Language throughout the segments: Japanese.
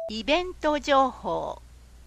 イベント情報。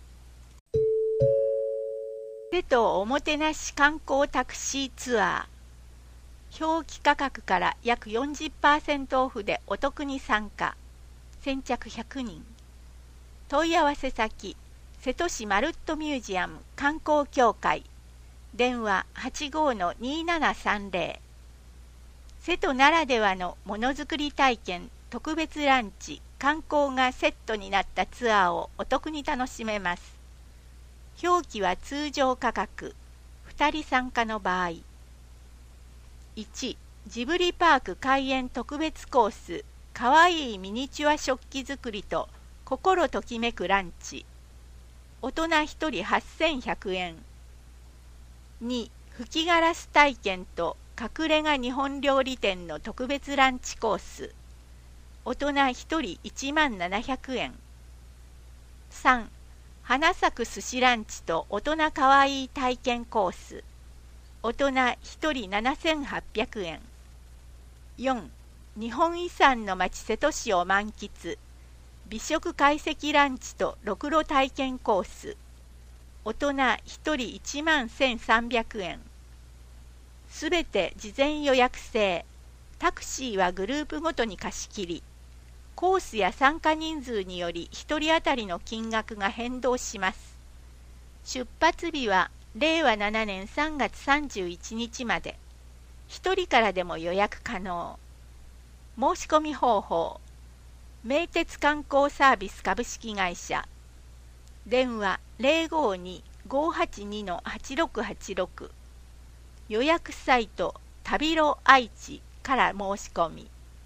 瀬戸おもてなし観光タクシーツアー。表記価格から約 40% オフでお得に参加。先着100人。問い合わせ先、瀬戸市まるっとミュージアム観光協会。電話 85-2730。瀬戸ならではのものづくり体験、特別ランチ、観光がセットになったツアーをお得に楽しめます。表記は通常価格、2人参加の場合。1、ジブリパーク開園特別コース、かわいいミニチュア食器作りと心ときめくランチ。大人1人8100円。2、吹きガラス体験と隠れ家日本料理店の特別ランチコース。大人1人10700円。3、花咲く寿司ランチと大人かわいい体験コース。大人1人7800円。4、日本遺産の町瀬戸市を満喫。美食懐石ランチとろくろ体験コース。大人1人11300円。すべて事前予約制。タクシーはグループごとに貸し切り。コースや参加人数により1人当たりの金額が変動します。出発日は令和7年3月31日まで。1人からでも予約可能。申し込み方法。名鉄観光サービス株式会社。電話 052-582-8686。予約サイト旅路愛知から申し込み。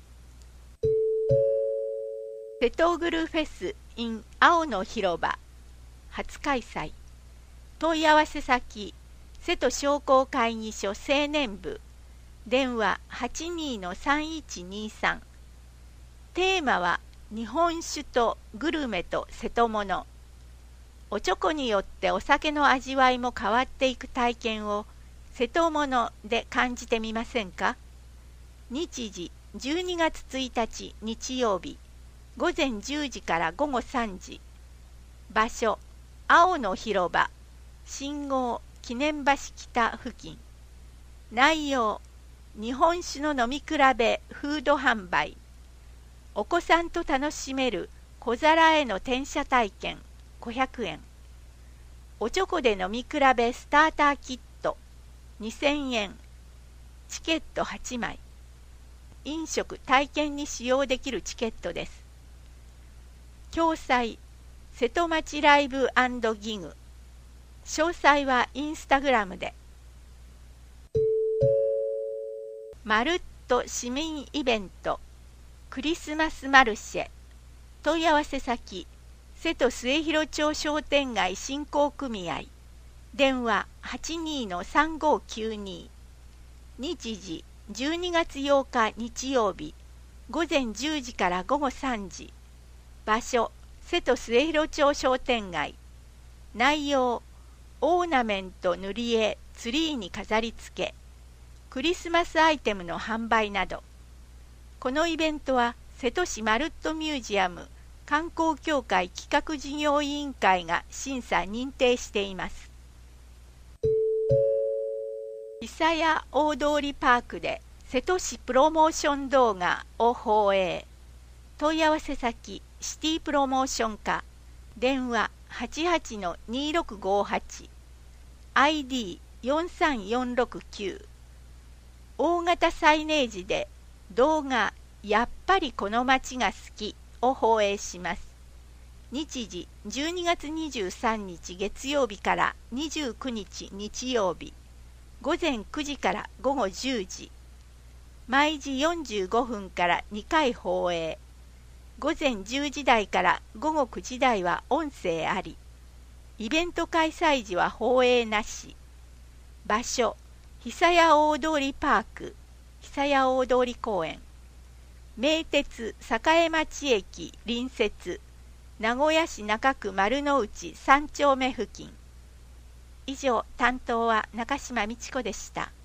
瀬戸グルフェス in 青の広場初開催。問い合わせ先、瀬戸商工会議所青年部。電話 82-3123。テーマは日本酒とグルメと瀬戸物。おちょこによってお酒の味わいも変わっていく体験を瀬戸物で感じてみませんか。日時12月1日日曜日午前10時から午後3時。場所青の広場信号記念橋北付近。内容日本酒の飲み比べフード販売。お子さんと楽しめる小皿への転写体験500円。おちょこで飲み比べスターターキット2000円。チケット8枚。飲食体験に使用できるチケットです。共催瀬戸町ライブ&ギグ。詳細はインスタグラムで。まるっと市民イベントクリスマスマルシェ。問い合わせ先、瀬戸末広町商店街振興組合。電話 82-3592。日時12月8日日曜日午前10時から午後3時。場所瀬戸末広町商店街。内容オーナメント塗り絵ツリーに飾り付けクリスマスアイテムの販売など。このイベントは瀬戸市まるっとミュージアム観光協会企画事業委員会が審査認定しています。久屋大通パークで瀬戸市プロモーション動画を放映。問い合わせ先シティプロモーション課。電話 88-2658。ID43469。大型サイネージで動画やっぱりこの街が好きを放映します。日時12月23日月曜日から29日日曜日午前9時から午後10時。毎時45分から2回放映。午前10時台から午後9時台は音声あり。イベント開催時は放映なし。場所久屋大通パーク久屋大通公園。名鉄栄町駅隣接名古屋市中区丸の内3丁目付近。以上、担当は中島美智子でした。